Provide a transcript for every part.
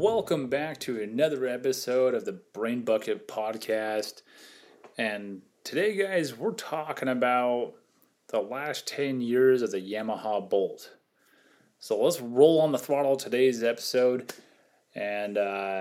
welcome back to another episode of the Brain Bucket Podcast. And today, guys, we're talking about the last 10 years of the Yamaha Bolt. So let's roll on the throttle today's episode. And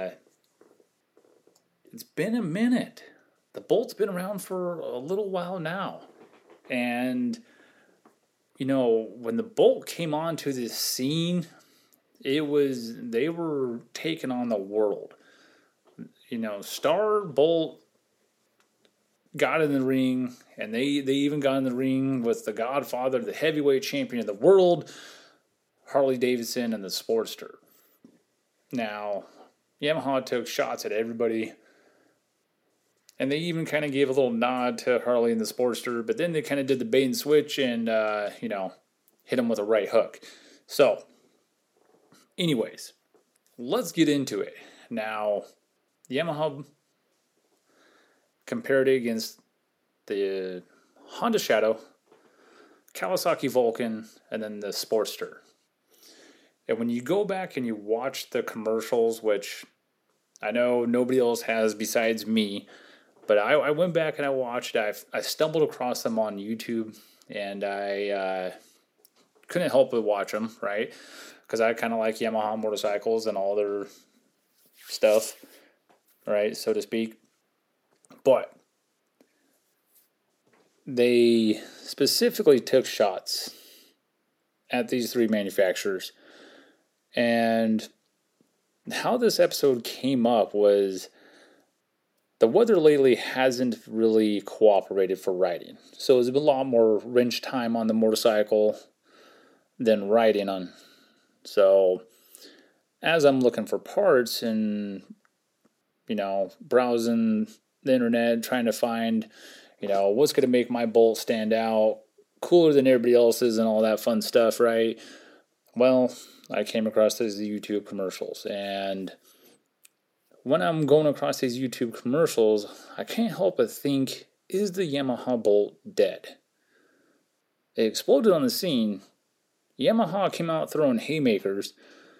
it's been a minute. The Bolt's been around for a little while now. And, you know, when the Bolt came onto this scene, they were taking on the world. You know, Star, Bolt got in the ring, and they even got in the ring with the Godfather, the heavyweight champion of the world, Harley Davidson, and the Sportster. Now, Yamaha took shots at everybody, and they even kind of gave a little nod to Harley and the Sportster, but then they kind of did the bait and switch and, hit them with a right hook. So, anyways, let's get into it. Now, Yamaha compared it against the Honda Shadow, Kawasaki Vulcan, and then the Sportster. And when you go back and you watch the commercials, which I know nobody else has besides me, but I went back and I watched, I stumbled across them on YouTube, and I couldn't help but watch them, right? Because I kind of like Yamaha motorcycles and all their stuff, right, so to speak. But they specifically took shots at these three manufacturers. And how this episode came up was the weather lately hasn't really cooperated for riding. So there's been a lot more wrench time on the motorcycle than riding on. So as I'm looking for parts and, browsing the internet, trying to find, what's going to make my Bolt stand out, cooler than everybody else's and all that fun stuff, right? Well, I came across these YouTube commercials, and when I'm going across these YouTube commercials, I can't help but think, is the Yamaha Bolt dead? It exploded on the scene. Yamaha came out throwing haymakers,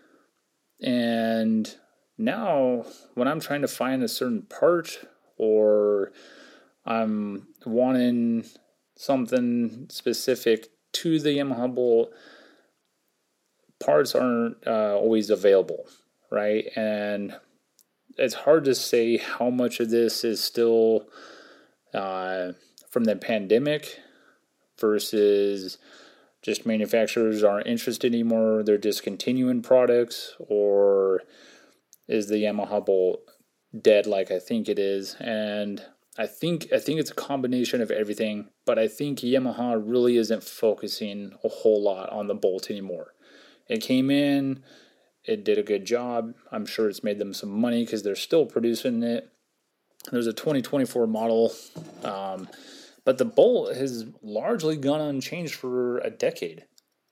and now when I'm trying to find a certain part or I'm wanting something specific to the Yamaha Bolt, parts aren't always available, right? And it's hard to say how much of this is still from the pandemic versus just manufacturers aren't interested anymore, they're discontinuing products, or is the Yamaha Bolt dead like I think it is? And I think it's a combination of everything, but I think Yamaha really isn't focusing a whole lot on the Bolt anymore. It came in, it did a good job. I'm sure it's made them some money because they're still producing it. There's a 2024 model, but the Bolt has largely gone unchanged for a decade,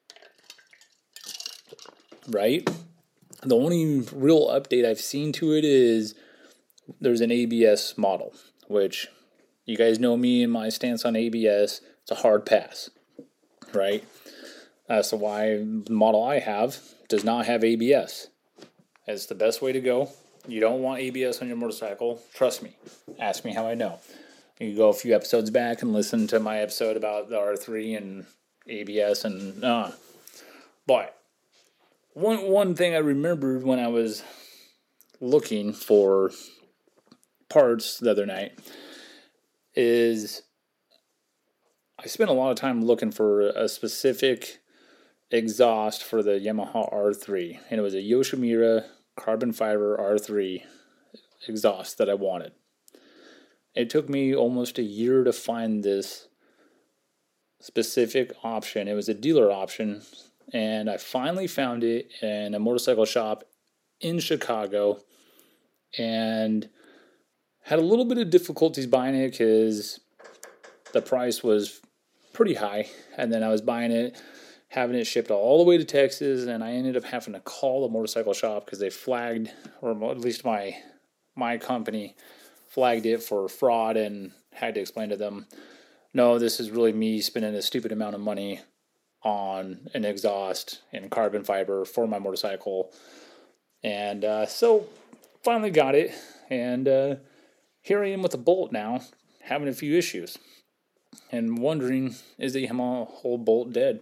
right? The only real update I've seen to it is there's an ABS model, which you guys know me and my stance on ABS. It's a hard pass, right? So why the model I have does not have ABS. It's the best way to go. You don't want ABS on your motorcycle. Trust me. Ask me how I know. You can go a few episodes back and listen to my episode about the R3 and ABS and But one thing I remembered when I was looking for parts the other night is I spent a lot of time looking for a specific exhaust for the Yamaha R3, and it was a Yoshimura carbon fiber R3 exhaust that I wanted. It took me almost a year to find this specific option. It was a dealer option, and I finally found it in a motorcycle shop in Chicago, and had a little bit of difficulties buying it because the price was pretty high, and then I was buying it, having it shipped all the way to Texas, and I ended up having to call the motorcycle shop because they flagged, or at least my company flagged it for fraud, and had to explain to them, no, this is really me spending a stupid amount of money on an exhaust and carbon fiber for my motorcycle, And so finally got it. And here I am with the Bolt now, having a few issues. And wondering, is the Yamaha whole Bolt dead?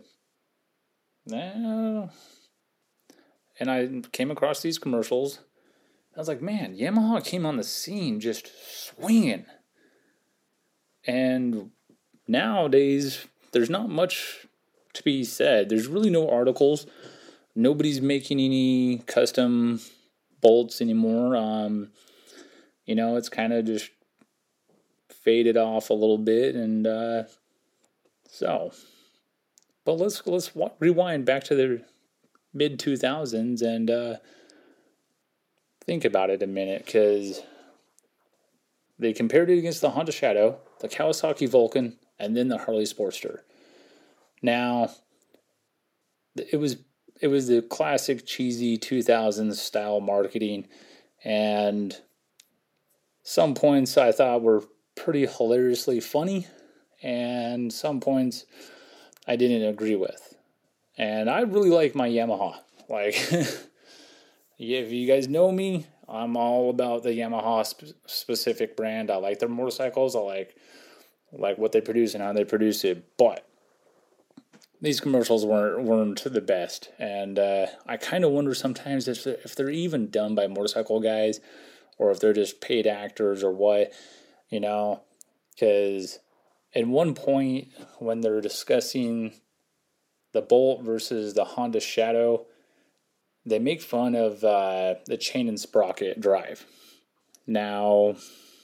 And I came across these commercials. I was like, man, Yamaha came on the scene just swinging. And nowadays, there's not much to be said. There's really no articles. Nobody's making any custom bolts anymore. It's kind of just faded off a little bit, and but let's rewind back to the mid 2000s and think about it a minute, because they compared it against the Honda Shadow, the Kawasaki Vulcan, and then the Harley Sportster. Now, it was the classic cheesy 2000s style marketing, and some points I thought were pretty hilariously funny, and some points I didn't agree with. And I really like my Yamaha. Like, if you guys know me, I'm all about the Yamaha specific brand. I like their motorcycles. I like what they produce and how they produce it. But these commercials weren't the best, and I kind of wonder sometimes if they're even done by motorcycle guys, or if they're just paid actors or what, because at one point when they're discussing the Bolt versus the Honda Shadow, they make fun of the chain and sprocket drive. Now,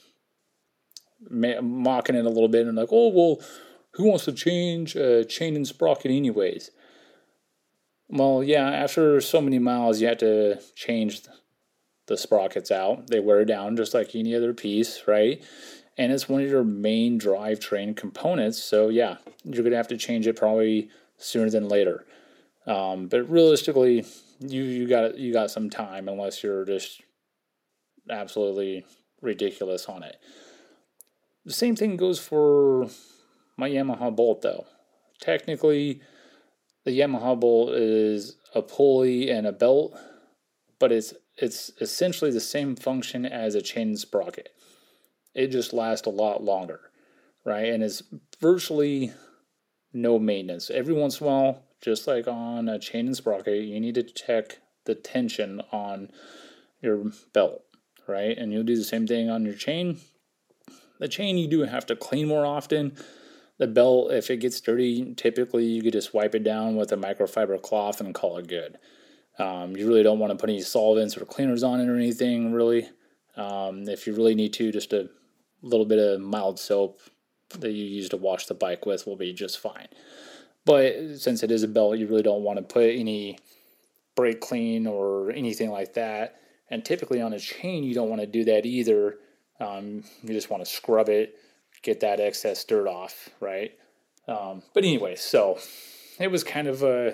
mocking it a little bit, and like, oh, well, who wants to change chain and sprocket anyways? Well, yeah, after so many miles, you have to change the sprockets out. They wear down just like any other piece, right? And it's one of your main drivetrain components, so yeah, you're going to have to change it probably sooner than later. But realistically, you got some time, unless you're just absolutely ridiculous on it. The same thing goes for my Yamaha Bolt, though. Technically, the Yamaha Bolt is a pulley and a belt, but it's essentially the same function as a chain and sprocket. It just lasts a lot longer, right? And it's virtually no maintenance. Every once in a while, just like on a chain and sprocket, you need to check the tension on your belt, right? And you'll do the same thing on your chain. The chain you do have to clean more often. The belt, if it gets dirty, typically you could just wipe it down with a microfiber cloth and call it good. You really don't want to put any solvents or cleaners on it or anything, really. If you really need to, just a little bit of mild soap that you use to wash the bike with will be just fine. But since it is a belt, you really don't want to put any brake clean or anything like that. And typically on a chain, you don't want to do that either. You just want to scrub it, get that excess dirt off, right? But anyway, so it was kind of a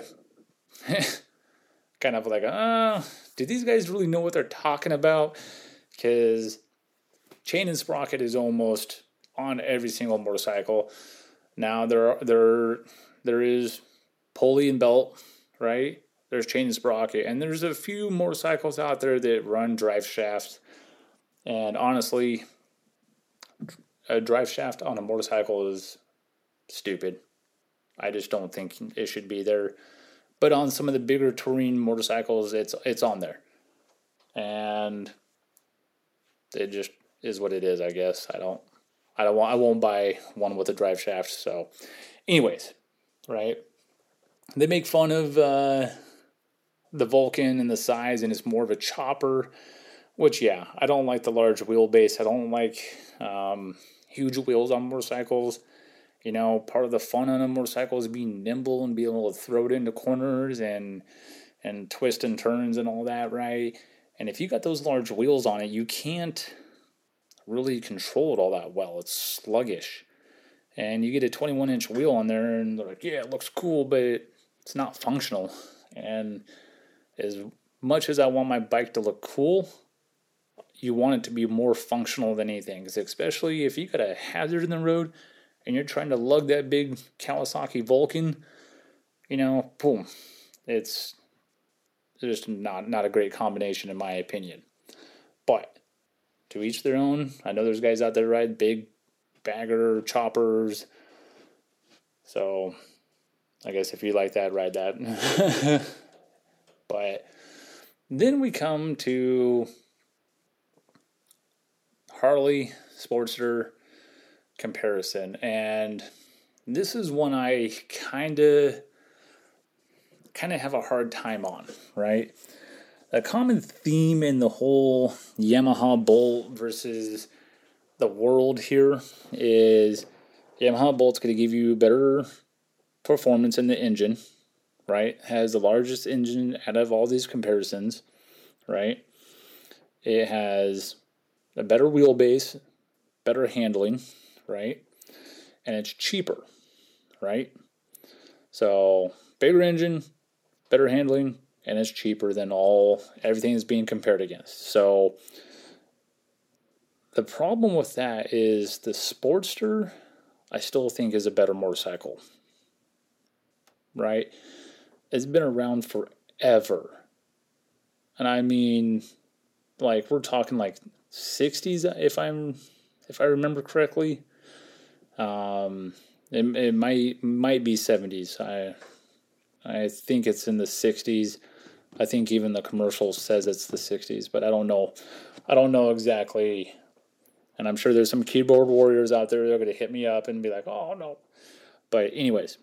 like, do these guys really know what they're talking about? Because chain and sprocket is almost on every single motorcycle. Now there is pulley and belt, right? There's chain and sprocket, and there's a few motorcycles out there that run drive shafts. And honestly, a drive shaft on a motorcycle is stupid. I just don't think it should be there. But on some of the bigger touring motorcycles, it's on there, and it just is what it is, I guess. I won't buy one with a drive shaft. So, anyways, right? They make fun of the Vulcan and the size, and it's more of a chopper. Which, yeah, I don't like the large wheelbase. I don't like huge wheels on motorcycles. Part of the fun on a motorcycle is being nimble and being able to throw it into corners and twist and turns and all that, right? And if you got those large wheels on it, you can't really control it all that well. It's sluggish. And you get a 21-inch wheel on there, and they're like, yeah, it looks cool, but it's not functional. And as much as I want my bike to look cool, you want it to be more functional than anything. Especially if you got a hazard in the road and you're trying to lug that big Kawasaki Vulcan, boom. It's just not a great combination in my opinion. But to each their own. I know there's guys out there ride big bagger choppers. So I guess if you like that, ride that. But then we come to Harley Sportster comparison. And this is one I kind of have a hard time on, right? A common theme in the whole Yamaha Bolt versus the world here is Yamaha Bolt's going to give you better performance in the engine, right? Has the largest engine out of all these comparisons, right? It has a better wheelbase, better handling, right? And it's cheaper, right? So bigger engine, better handling, and it's cheaper than everything that's being compared against. So the problem with that is the Sportster, I still think, is a better motorcycle, right? It's been around forever. And I mean, like, we're talking like 60s, if I remember correctly. It might be 70s. I think it's in the 60s. I think even the commercial says it's the 60s, but I don't know. I don't know exactly. And I'm sure there's some keyboard warriors out there that are going to hit me up and be like, oh, no. But anyways,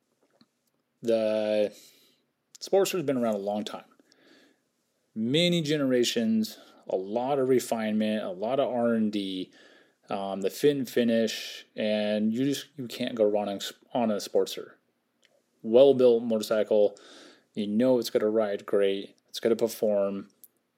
the Sportster's been around a long time. Many generations, a lot of refinement, a lot of R&D, the fit and finish, and you can't go wrong on a Sportster. Well-built motorcycle. You know it's going to ride great. It's going to perform.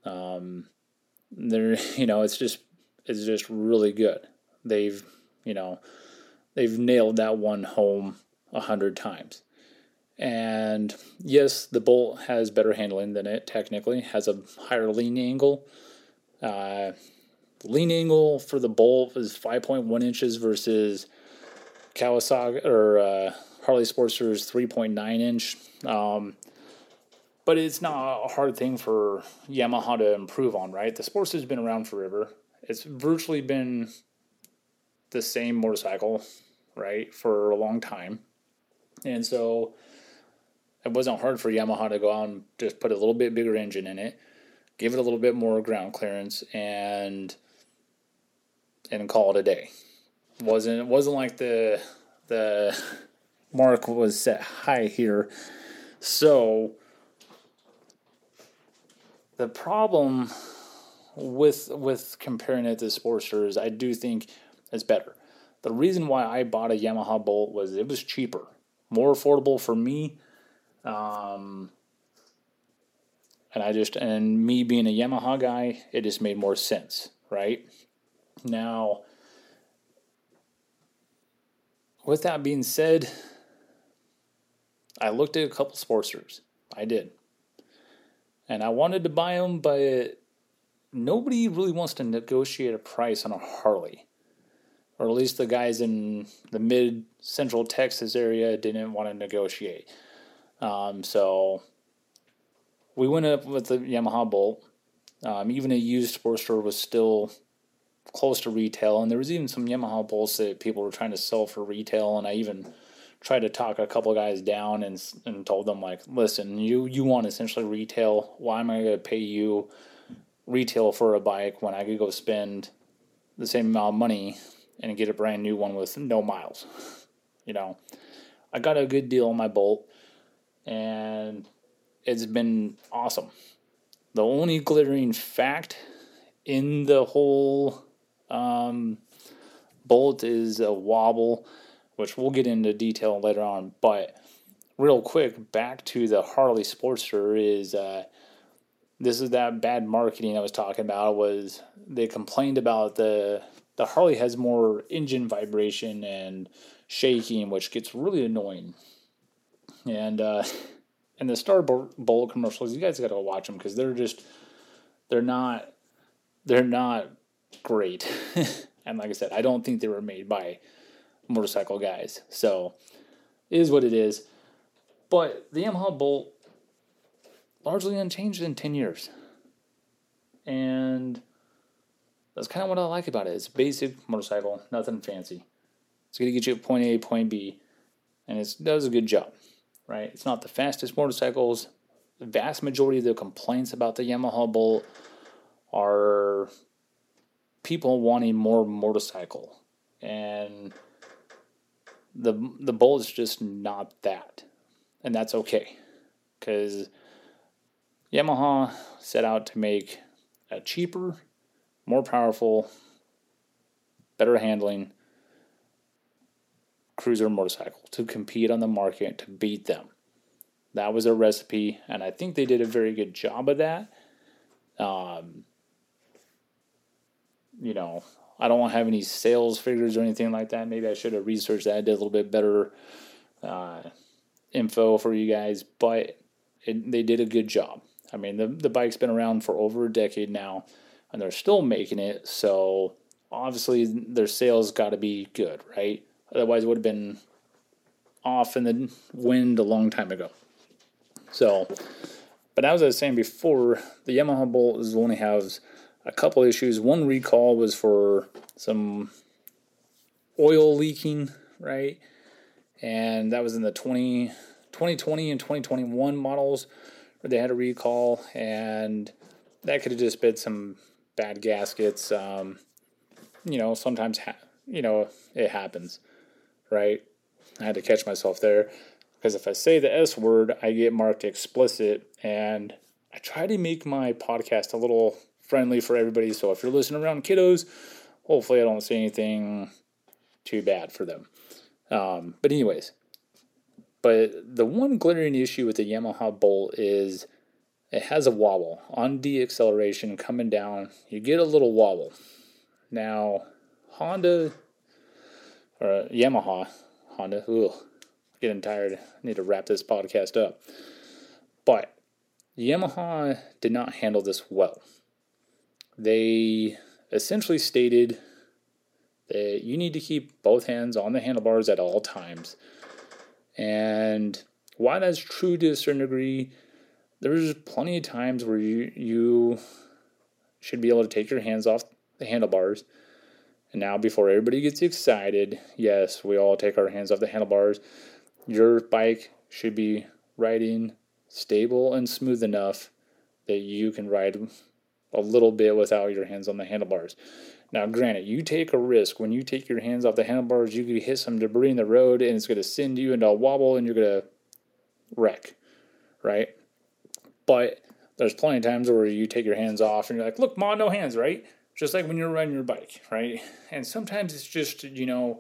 It's just really good. They've nailed that one home 100 times. And yes, the Bolt has better handling than it technically, has a higher lean angle. Lean angle for the Bolt is 5.1 inches versus Kawasaki or Harley Sportster's 3.9 inch. But it's not a hard thing for Yamaha to improve on, right? The Sportster's been around forever. It's virtually been the same motorcycle, right, for a long time. And so it wasn't hard for Yamaha to go out and just put a little bit bigger engine in it, give it a little bit more ground clearance, and call it a day. It wasn't like the mark was set high here. So the problem with comparing it to Sportster is I do think it's better. The reason why I bought a Yamaha Bolt was it was cheaper, more affordable for me. And me being a Yamaha guy, it just made more sense, right? Now, with that being said, I looked at a couple Sportsters. I did. And I wanted to buy them, but nobody really wants to negotiate a price on a Harley. Or at least the guys in the mid-central Texas area didn't want to negotiate. So we went up with the Yamaha Bolt. Even a used Sportster was still close to retail. And there was even some Yamaha Bolts that people were trying to sell for retail. And I even tried to talk a couple guys down and told them, like, listen, you want essentially retail. Why am I going to pay you retail for a bike when I could go spend the same amount of money and get a brand new one with no miles? I got a good deal on my Bolt, and it's been awesome. The only glittering fact in the whole Bolt is a wobble, which we'll get into detail later on. But real quick, back to the Harley Sportster is this is that bad marketing I was talking about. Was they complained about the Harley has more engine vibration and shaking, which gets really annoying. And the Star Bolt commercials, you guys got to watch them because they're not great. And like I said, I don't think they were made by motorcycle guys. So it is what it is. But the Yamaha Bolt, largely unchanged in 10 years. And that's kind of what I like about it. It's a basic motorcycle, nothing fancy. It's going to get you at point A, point B, and it does a good job, right? It's not the fastest motorcycles. The vast majority of the complaints about the Yamaha Bolt are people wanting more motorcycle. And the Bolt is just not that. And that's okay. Because Yamaha set out to make a cheaper, more powerful, better handling cruiser motorcycle to compete on the market, to beat them. That was their recipe, and I think they did a very good job of that. I don't have any sales figures or anything like that. Maybe I should have researched that, did a little bit better info for you guys, but they did a good job. I mean, the bike's been around for over a decade now, and they're still making it, so obviously their sales got to be good, right? Otherwise it would have been off in the wind a long time ago. So, but as I was saying before, the Yamaha Bolt only has a couple issues. One recall was for some oil leaking, right? And that was in the 2020 and 2021 models where they had a recall, and that could have just been some bad gaskets. Sometimes, it happens, right? I had to catch myself there, because if I say the S word, I get marked explicit, and I try to make my podcast a little friendly for everybody, so if you're listening around kiddos, hopefully I don't say anything too bad for them. But the one glaring issue with the Yamaha Bolt is it has a wobble. On de-acceleration coming down, you get a little wobble. Now, Yamaha, getting tired. I need to wrap this podcast up. But Yamaha did not handle this well. They essentially stated that you need to keep both hands on the handlebars at all times. And while that's true to a certain degree, there's plenty of times where you should be able to take your hands off the handlebars. And now, before everybody gets excited, yes, we all take our hands off the handlebars. Your bike should be riding stable and smooth enough that you can ride a little bit without your hands on the handlebars. Now, granted, you take a risk. When you take your hands off the handlebars, you could hit some debris in the road, and it's going to send you into a wobble, and you're going to wreck, right? But there's plenty of times where you take your hands off, and you're like, look, Ma, no hands, right? Just like when you're riding your bike, right? And sometimes it's just, you're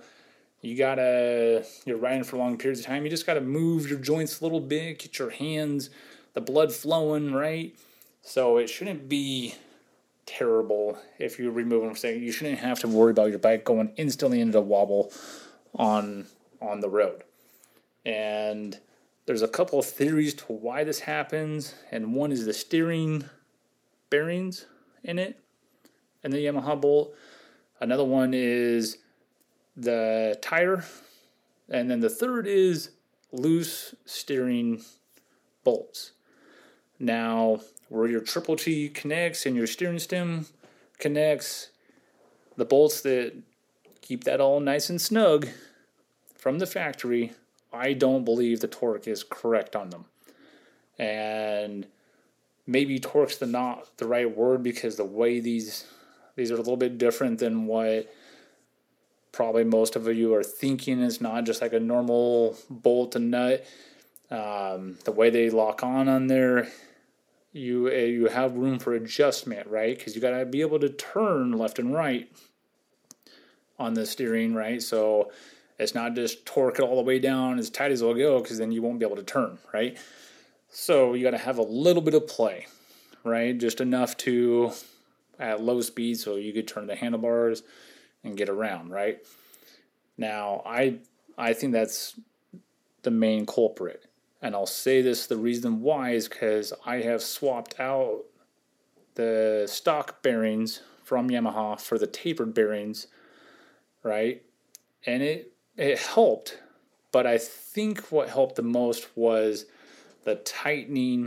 riding for long periods of time. You just got to move your joints a little bit, get your hands, the blood flowing, right? So it shouldn't be terrible if you remove them. Saying you shouldn't have to worry about your bike going instantly into a wobble on the road. And there's a couple of theories to why this happens, and one is the steering bearings in it, and the Yamaha Bolt. Another one is the tire, and then the third is loose steering bolts. Now, where your Triple T connects and your steering stem connects, the bolts that keep that all nice and snug from the factory, I don't believe the torque is correct on them. And maybe torque's not the right word, because the way these are a little bit different than what probably most of you are thinking. It's not just like a normal bolt and nut. The way they lock on there, you have room for adjustment, right? Because you got to be able to turn left and right on the steering, right? So it's not just torque it all the way down as tight as it'll go, because then you won't be able to turn, right? So you got to have a little bit of play, right? Just enough to at low speed so you could turn the handlebars and get around, right? Now, I think that's the main culprit. And I'll say this, the reason why is because I have swapped out the stock bearings from Yamaha for the tapered bearings, right? And it helped, but I think what helped the most was the tightening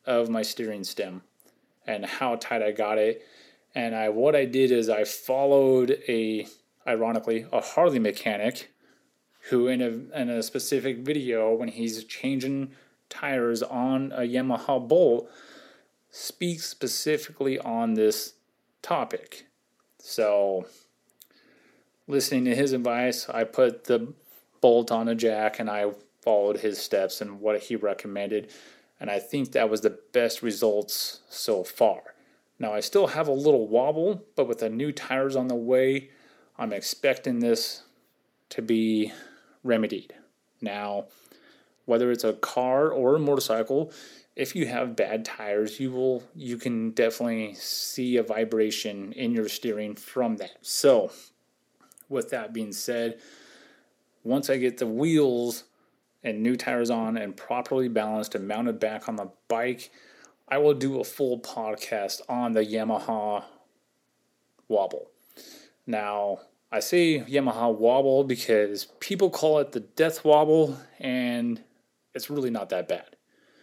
of my steering stem and how tight I got it. And what I did is I followed ironically, a Harley mechanic who in a specific video when he's changing tires on a Yamaha Bolt speaks specifically on this topic. So listening to his advice, I put the bolt on a jack and I followed his steps and what he recommended. And I think that was the best results so far. Now, I still have a little wobble, but with the new tires on the way, I'm expecting this to be remedied. Now, whether it's a car or a motorcycle, if you have bad tires, you can definitely see a vibration in your steering from that. So, with that being said, once I get the wheels and new tires on and properly balanced and mounted back on the bike, I will do a full podcast on the Yamaha wobble. Now, I say Yamaha wobble because people call it the death wobble, and it's really not that bad.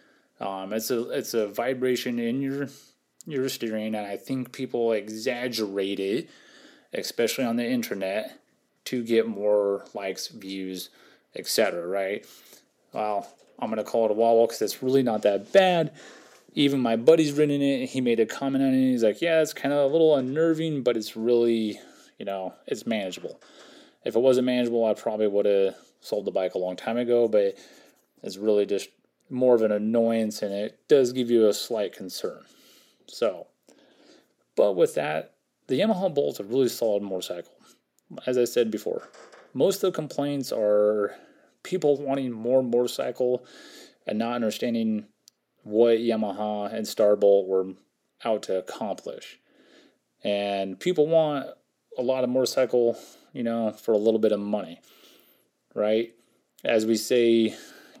It's a vibration in your steering, and I think people exaggerate it, especially on the internet, to get more likes, views, etc. Right? Well, I'm gonna call it a wobble because it's really not that bad. Even my buddy's ridden it, he made a comment on it. He's like, yeah, it's kind of a little unnerving, but it's really, it's manageable. If it wasn't manageable, I probably would have sold the bike a long time ago, but it's really just more of an annoyance, and it does give you a slight concern. So, but with that, the Yamaha Bolt's a really solid motorcycle. As I said before, most of the complaints are people wanting more motorcycle and not understanding what Yamaha and Starbolt were out to accomplish. And people want a lot of motorcycle, for a little bit of money, right? As we say,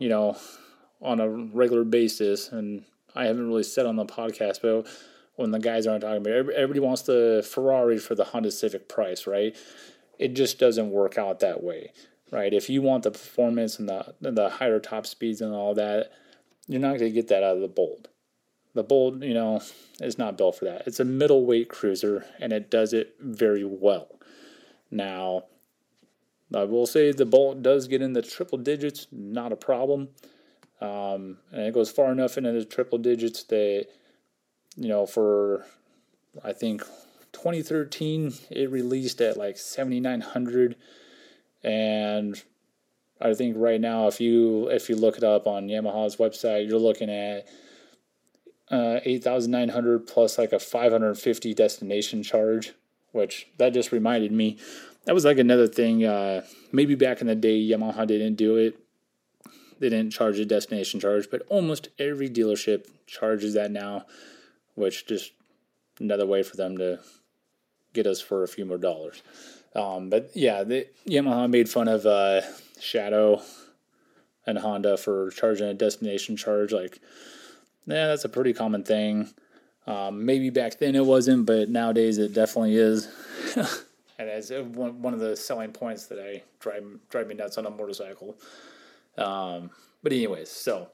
on a regular basis, and I haven't really said on the podcast, but when the guys aren't talking about it, everybody wants the Ferrari for the Honda Civic price, right? It just doesn't work out that way, right? If you want the performance and the higher top speeds and all that, you're not going to get that out of the Bolt. The Bolt, is not built for that. It's a middleweight cruiser, and it does it very well. Now, I will say the Bolt does get in the triple digits, not a problem. And it goes far enough into the triple digits that, for, I think, 2013, it released at like 7,900. And I think right now, if you look it up on Yamaha's website, you're looking at 8,900 plus like a 550 destination charge, which that just reminded me. That was like another thing. Maybe back in the day, Yamaha didn't do it. They didn't charge a destination charge, but almost every dealership charges that now, which just another way for them to get us for a few more dollars. But yeah, Yamaha made fun of Shadow and Honda for charging a destination charge. Like, that's a pretty common thing. Maybe back then it wasn't, but nowadays it definitely is. And it's one of the selling points that I drive me nuts on a motorcycle. But anyways, so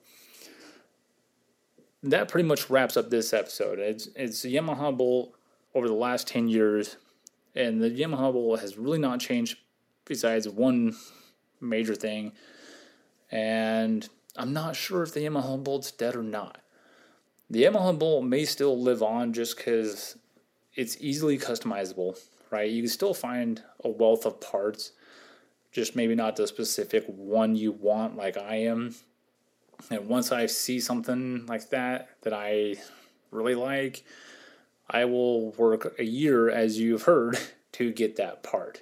that pretty much wraps up this episode. It's a Yamaha Bolt over the last 10 years, and the Yamaha Bolt has really not changed besides one major thing, and I'm not sure if the Yamaha Bolt's dead or not. The Yamaha Bolt may still live on just because it's easily customizable, right? You can still find a wealth of parts, just maybe not the specific one you want like I am. And once I see something like that I really like, I will work a year, as you've heard, to get that part.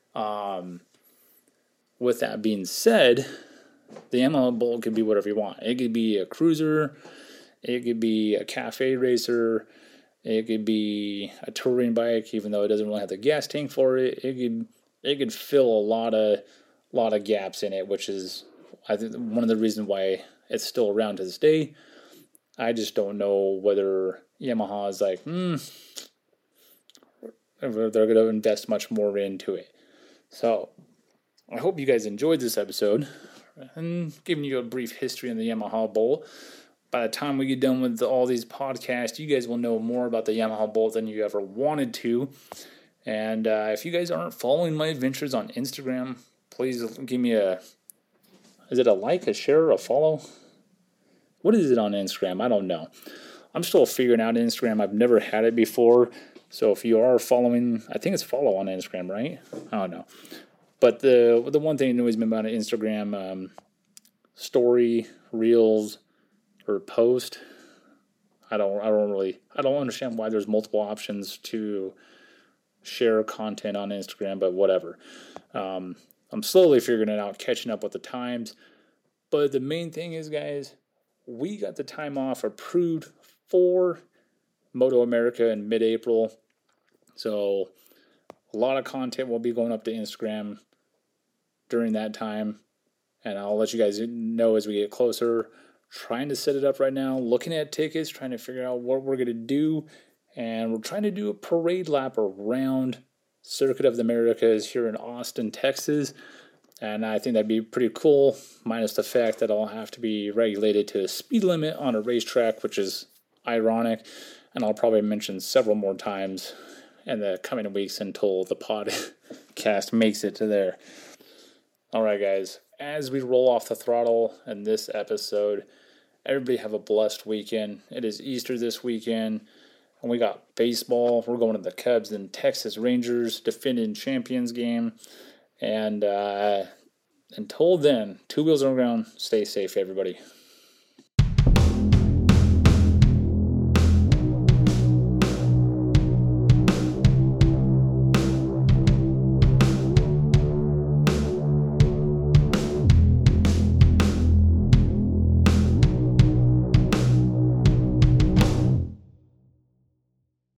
With that being said, the Yamaha Bolt could be whatever you want. It could be a cruiser, it could be a cafe racer, it could be a touring bike, even though it doesn't really have the gas tank for it. It could fill a lot of gaps in it, which is, I think, one of the reasons why it's still around to this day. I just don't know whether Yamaha is like, they're going to invest much more into it. So, I hope you guys enjoyed this episode and giving you a brief history on the Yamaha Bolt. by the time we get done with all these podcasts, you guys will know more about the Yamaha Bolt than you ever wanted to. And if you guys aren't following my adventures on Instagram, please give me is it a like, a share, a follow? What is it on Instagram? I don't know. I'm still figuring out Instagram. I've never had it before. So if you are following, I think it's follow on Instagram, right? I don't know. But the one thing that annoys me about Instagram, story, reels, or post, I don't understand why there's multiple options to share content on Instagram, but whatever. I'm slowly figuring it out, catching up with the times. But the main thing is, guys, we got the time off approved for Moto America in mid-April. So a lot of content will be going up to Instagram during that time. And I'll let you guys know as we get closer. Trying to set it up right now, looking at tickets, trying to figure out what we're going to do. And we're trying to do a parade lap around Circuit of the Americas here in Austin, Texas. And I think that'd be pretty cool, minus the fact that I'll have to be regulated to a speed limit on a racetrack, which is ironic. And I'll probably mention several more times in the coming weeks until the podcast makes it to there. All right, guys. As we roll off the throttle in this episode, everybody have a blessed weekend. It is Easter this weekend, and we got baseball. We're going to the Cubs and Texas Rangers defending champions game. And until then, two wheels on the ground. Stay safe, everybody.